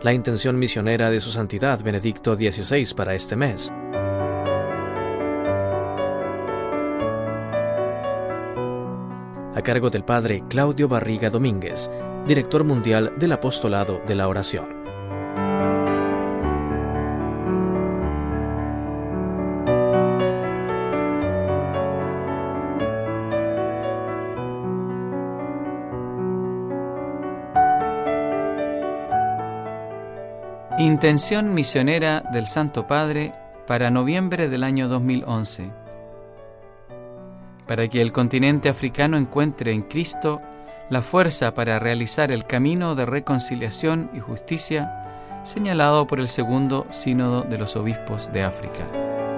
la intención misionera de su santidad Benedicto XVI para este mes. A cargo del padre Claudio Barriga Domínguez, director mundial del Apostolado de la Oración. Intención misionera del Santo Padre para noviembre del año 2011. Para que el continente africano encuentre en Cristo la fuerza para realizar el camino de reconciliación y justicia señalado por el Segundo Sínodo de los Obispos de África.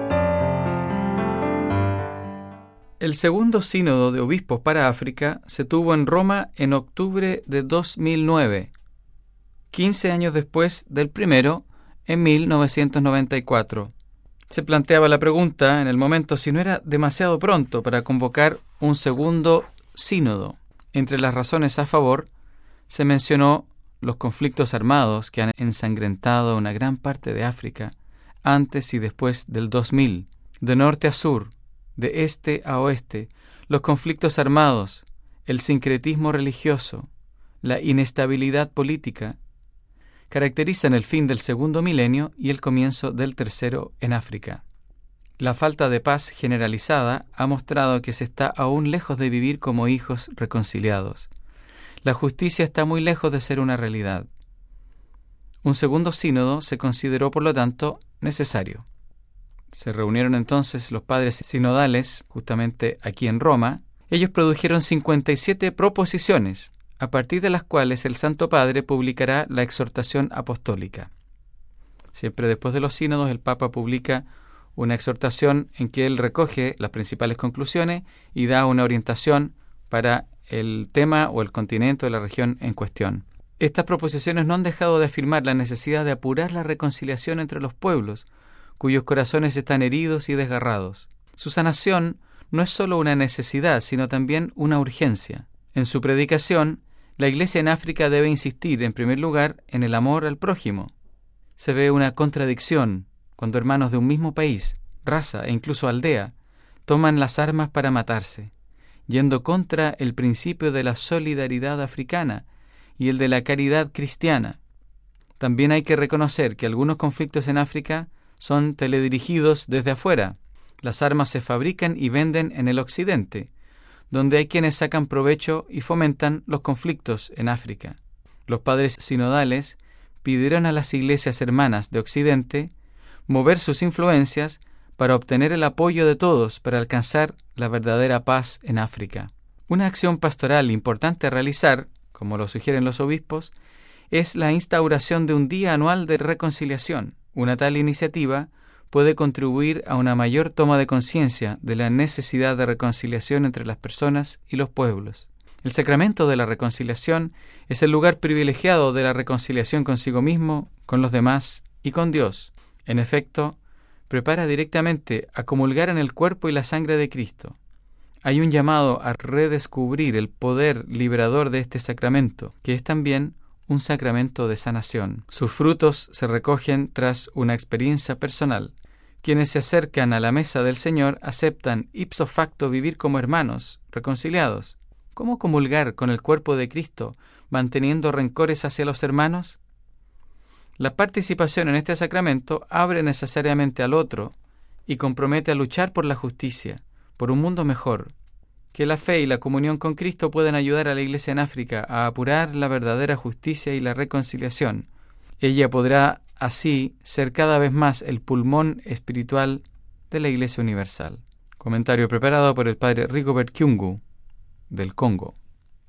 El Segundo Sínodo de Obispos para África se tuvo en Roma en octubre de 2009, 15 años después del primero, en 1994. Se planteaba la pregunta en el momento si no era demasiado pronto para convocar un segundo sínodo. Entre las razones a favor, se mencionó los conflictos armados que han ensangrentado una gran parte de África antes y después del 2000, de norte a sur, de este a oeste, los conflictos armados, el sincretismo religioso, la inestabilidad política, caracterizan el fin del segundo milenio y el comienzo del tercero en África. La falta de paz generalizada ha mostrado que se está aún lejos de vivir como hijos reconciliados. La justicia está muy lejos de ser una realidad. Un segundo sínodo se consideró, por lo tanto, necesario. Se reunieron entonces los padres sinodales, justamente aquí en Roma. Ellos produjeron 57 proposiciones, a partir de las cuales el Santo Padre publicará la exhortación apostólica. Siempre después de los sínodos, el Papa publica una exhortación en que él recoge las principales conclusiones y da una orientación para el tema o el continente o la región en cuestión. Estas proposiciones no han dejado de afirmar la necesidad de apurar la reconciliación entre los pueblos, cuyos corazones están heridos y desgarrados. Su sanación no es solo una necesidad, sino también una urgencia. En su predicación, la Iglesia en África debe insistir, en primer lugar, en el amor al prójimo. Se ve una contradicción cuando hermanos de un mismo país, raza e incluso aldea toman las armas para matarse, yendo contra el principio de la solidaridad africana y el de la caridad cristiana. También hay que reconocer que algunos conflictos en África son teledirigidos desde afuera. Las armas se fabrican y venden en el occidente, donde hay quienes sacan provecho y fomentan los conflictos en África. Los padres sinodales pidieron a las iglesias hermanas de Occidente mover sus influencias para obtener el apoyo de todos para alcanzar la verdadera paz en África. Una acción pastoral importante a realizar, como lo sugieren los obispos, es la instauración de un día anual de reconciliación. Una tal iniciativa puede contribuir a una mayor toma de conciencia de la necesidad de reconciliación entre las personas y los pueblos. El sacramento de la reconciliación es el lugar privilegiado de la reconciliación consigo mismo, con los demás y con Dios. En efecto, prepara directamente a comulgar en el cuerpo y la sangre de Cristo. Hay un llamado a redescubrir el poder liberador de este sacramento, que es también un sacramento de sanación. Sus frutos se recogen tras una experiencia personal. Quienes se acercan a la mesa del Señor aceptan ipso facto vivir como hermanos, reconciliados. ¿Cómo comulgar con el cuerpo de Cristo manteniendo rencores hacia los hermanos? La participación en este sacramento abre necesariamente al otro y compromete a luchar por la justicia, por un mundo mejor. Que la fe y la comunión con Cristo puedan ayudar a la Iglesia en África a apurar la verdadera justicia y la reconciliación. Ella podrá así ser cada vez más el pulmón espiritual de la Iglesia universal. Comentario preparado por el padre Rigobert Kyungu, del Congo.